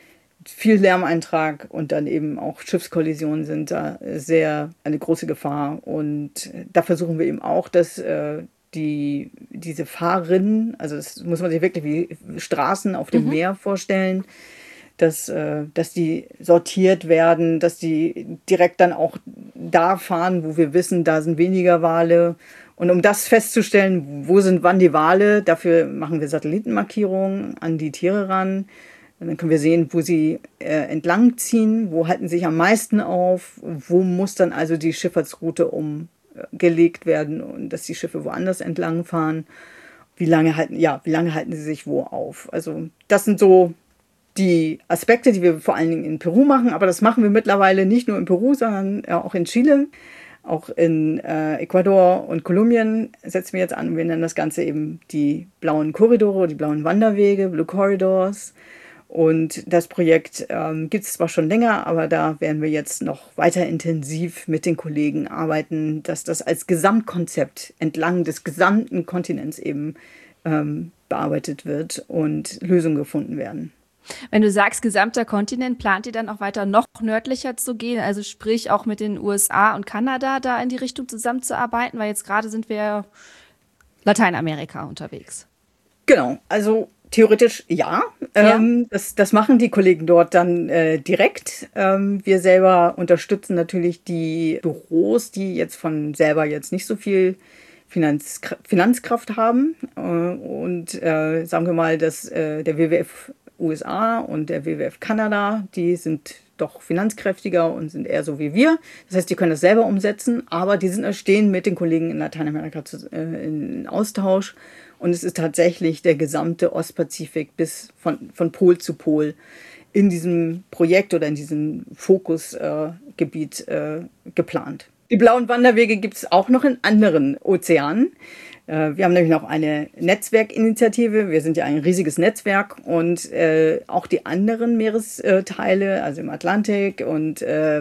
Viel Lärmeintrag und dann eben auch Schiffskollisionen sind da sehr eine große Gefahr. Und da versuchen wir eben auch, dass äh, die, diese Fahrrinnen, also das muss man sich wirklich wie Straßen auf dem mhm. Meer vorstellen, dass, äh, dass die sortiert werden, dass die direkt dann auch da fahren, wo wir wissen, da sind weniger Wale. Und um das festzustellen, wo sind wann die Wale, dafür machen wir Satellitenmarkierungen an die Tiere ran. Und dann können wir sehen, wo sie äh, entlang ziehen, wo halten sie sich am meisten auf, wo muss dann also die Schifffahrtsroute umgelegt werden und dass die Schiffe woanders entlang fahren. Wie lange halten, ja, wie lange halten sie sich wo auf? Also das sind so die Aspekte, die wir vor allen Dingen in Peru machen, aber das machen wir mittlerweile nicht nur in Peru, sondern ja, auch in Chile, auch in äh, Ecuador und Kolumbien setzen wir jetzt an. Wir nennen das Ganze eben die blauen Korridore, die blauen Wanderwege, Blue Corridors. Und das Projekt ähm, gibt es zwar schon länger, aber da werden wir jetzt noch weiter intensiv mit den Kollegen arbeiten, dass das als Gesamtkonzept entlang des gesamten Kontinents eben ähm, bearbeitet wird und Lösungen gefunden werden. Wenn du sagst, gesamter Kontinent, plant ihr dann auch weiter noch nördlicher zu gehen? Also sprich auch mit den U S A und Kanada da in die Richtung zusammenzuarbeiten? Weil jetzt gerade sind wir Lateinamerika unterwegs. Genau, also theoretisch ja. ja. Ähm, das, das machen die Kollegen dort dann äh, direkt. Ähm, wir selber unterstützen natürlich die Büros, die jetzt von selber jetzt nicht so viel Finanz, Finanzkraft haben. Äh, und äh, sagen wir mal, dass äh, der W W F U S A und der W W F Kanada, die sind doch finanzkräftiger und sind eher so wie wir. Das heißt, die können das selber umsetzen, aber die sind, stehen mit den Kollegen in Lateinamerika zu, äh, in Austausch. Und es ist tatsächlich der gesamte Ostpazifik bis von, von Pol zu Pol in diesem Projekt oder in diesem Fokusgebiet äh, äh, geplant. Die blauen Wanderwege gibt es auch noch in anderen Ozeanen. Äh, wir haben nämlich noch eine Netzwerkinitiative. Wir sind ja ein riesiges Netzwerk und äh, auch die anderen Meeresteile, also im Atlantik und äh,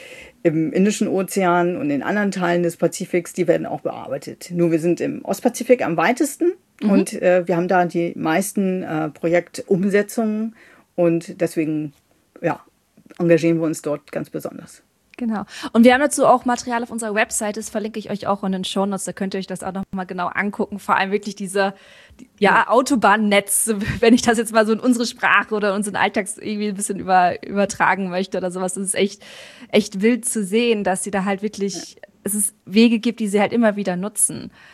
im Indischen Ozean und in anderen Teilen des Pazifiks, die werden auch bearbeitet. Nur wir sind im Ostpazifik am weitesten mhm. und äh, wir haben da die meisten äh, Projektumsetzungen und deswegen ja, engagieren wir uns dort ganz besonders. Genau. Und wir haben dazu auch Material auf unserer Website, das verlinke ich euch auch in den Shownotes, da könnt ihr euch das auch nochmal genau angucken. Vor allem wirklich dieser ja, Autobahnnetz, wenn ich das jetzt mal so in unsere Sprache oder unseren Alltags irgendwie ein bisschen über, übertragen möchte oder sowas. Das ist echt, echt wild zu sehen, dass sie da halt wirklich, ja. es ist Wege gibt, die sie halt immer wieder nutzen.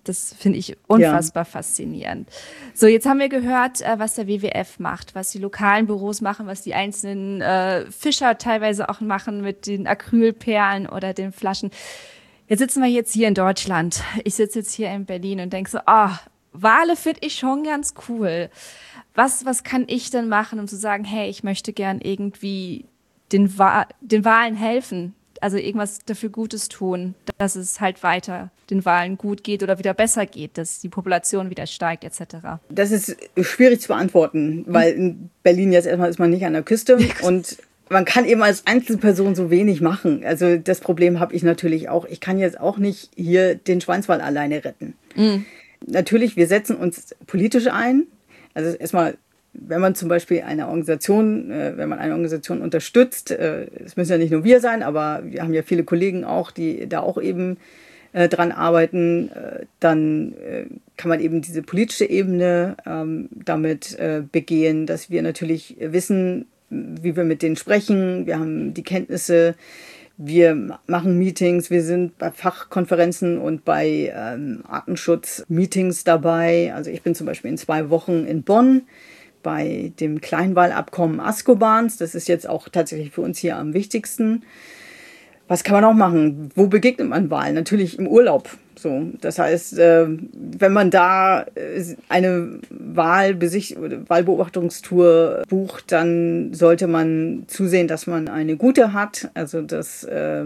Das finde ich unfassbar ja. faszinierend. So, jetzt haben wir gehört, was der W W F macht, was die lokalen Büros machen, was die einzelnen äh, Fischer teilweise auch machen mit den Acrylperlen oder den Flaschen. Jetzt sitzen wir jetzt hier in Deutschland. Ich sitze jetzt hier in Berlin und denke so, ah, oh, Wale finde ich schon ganz cool. Was, was kann ich denn machen, um zu sagen, hey, ich möchte gern irgendwie den, Wa- den Walen helfen? Also irgendwas dafür Gutes tun, dass es halt weiter den Walen gut geht oder wieder besser geht, dass die Population wieder steigt et cetera. Das ist schwierig zu beantworten, weil in Berlin jetzt erstmal ist man nicht an der Küste und man kann eben als Einzelperson so wenig machen. Also das Problem habe ich natürlich auch. Ich kann jetzt auch nicht hier den Schweinswal alleine retten. Mhm. Natürlich, wir setzen uns politisch ein. Also erstmal, wenn man zum Beispiel eine Organisation, äh, wenn man eine Organisation unterstützt, äh, es müssen ja nicht nur wir sein, aber wir haben ja viele Kollegen auch, die da auch eben äh, dran arbeiten, äh, dann äh, kann man eben diese politische Ebene ähm, damit äh, begehen, dass wir natürlich wissen, wie wir mit denen sprechen. Wir haben die Kenntnisse, wir machen Meetings, wir sind bei Fachkonferenzen und bei ähm, Artenschutz-Meetings dabei. Also ich bin zum Beispiel in zwei Wochen in Bonn bei dem Kleinwalabkommen Ascobans. Das ist jetzt auch tatsächlich für uns hier am wichtigsten. Was kann man auch machen? Wo begegnet man Walen? Natürlich im Urlaub. So, das heißt, wenn man da eine Walbesicht- oder Walbeobachtungstour bucht, dann sollte man zusehen, dass man eine gute hat. Also das.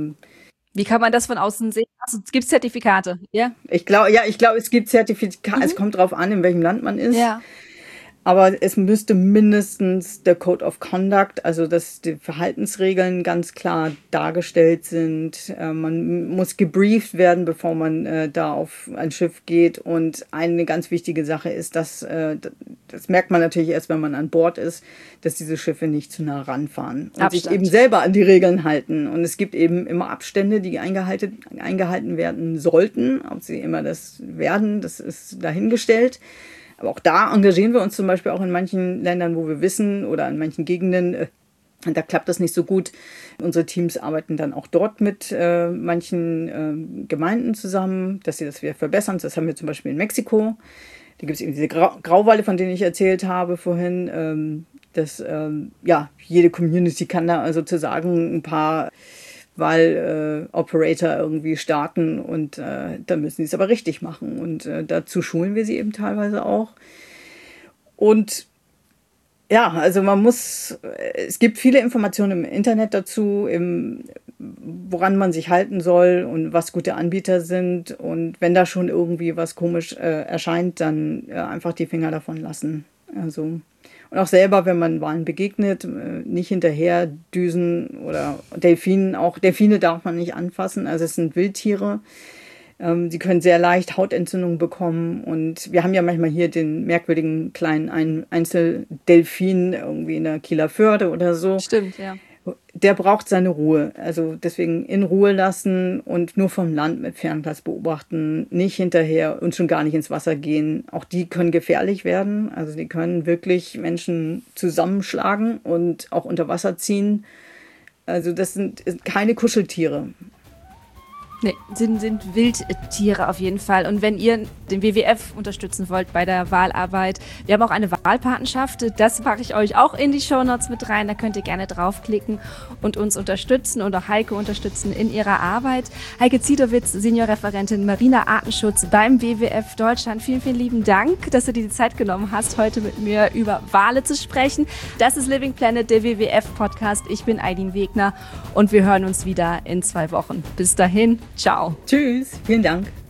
Wie kann man das von außen sehen? Also, es gibt Zertifikate, ja? Ich glaube, ja, ich glaube, es gibt Zertifikate. Mhm. Es kommt darauf an, in welchem Land man ist. Ja. Aber es müsste mindestens der Code of Conduct, also dass die Verhaltensregeln ganz klar dargestellt sind. Äh, man muss gebrieft werden, bevor man äh, da auf ein Schiff geht. Und eine ganz wichtige Sache ist, dass, äh, das merkt man natürlich erst, wenn man an Bord ist, dass diese Schiffe nicht zu nah ranfahren und Abstand. Sich eben selber an die Regeln halten. Und es gibt eben immer Abstände, die eingehalten, eingehalten werden sollten. Ob sie immer das werden, das ist dahingestellt. Aber auch da engagieren wir uns zum Beispiel auch in manchen Ländern, wo wir wissen, oder in manchen Gegenden, äh, da klappt das nicht so gut. Unsere Teams arbeiten dann auch dort mit äh, manchen äh, Gemeinden zusammen, dass sie das wieder verbessern. Das haben wir zum Beispiel in Mexiko. Da gibt es eben diese Grau- Grauwale, von denen ich erzählt habe vorhin. Ähm, dass ähm, ja, jede Community kann da sozusagen ein paar Wahl-Operator äh, irgendwie starten und äh, dann müssen sie es aber richtig machen. Und äh, dazu schulen wir sie eben teilweise auch. Und ja, also man muss, es gibt viele Informationen im Internet dazu, im, woran man sich halten soll und was gute Anbieter sind. Und wenn da schon irgendwie was komisch äh, erscheint, dann äh, einfach die Finger davon lassen. Also und auch selber, wenn man Walen begegnet, nicht hinterher düsen oder Delfinen. Auch Delfine darf man nicht anfassen. Also es sind Wildtiere. Sie können sehr leicht Hautentzündungen bekommen. Und wir haben ja manchmal hier den merkwürdigen kleinen Einzeldelfin irgendwie in der Kieler Förde oder so. Stimmt, ja. Der braucht seine Ruhe. Also deswegen in Ruhe lassen und nur vom Land mit Fernglas beobachten, nicht hinterher und schon gar nicht ins Wasser gehen. Auch die können gefährlich werden. Also die können wirklich Menschen zusammenschlagen und auch unter Wasser ziehen. Also das sind keine Kuscheltiere. Nee, sind, sind Wildtiere auf jeden Fall. Und wenn ihr den W W F unterstützen wollt bei der Wahlarbeit, wir haben auch eine Wahlpatenschaft, das packe ich euch auch in die Shownotes mit rein, da könnt ihr gerne draufklicken und uns unterstützen und auch Heike unterstützen in ihrer Arbeit. Heike Ziedowitz, Seniorreferentin Mariner Artenschutz beim W W F Deutschland. Vielen, vielen lieben Dank, dass du dir die Zeit genommen hast, heute mit mir über Wale zu sprechen. Das ist Living Planet, der W W F-Podcast. Ich bin Aidin Wegner und wir hören uns wieder in zwei Wochen. Bis dahin. Ciao. Tschüss. Vielen Dank.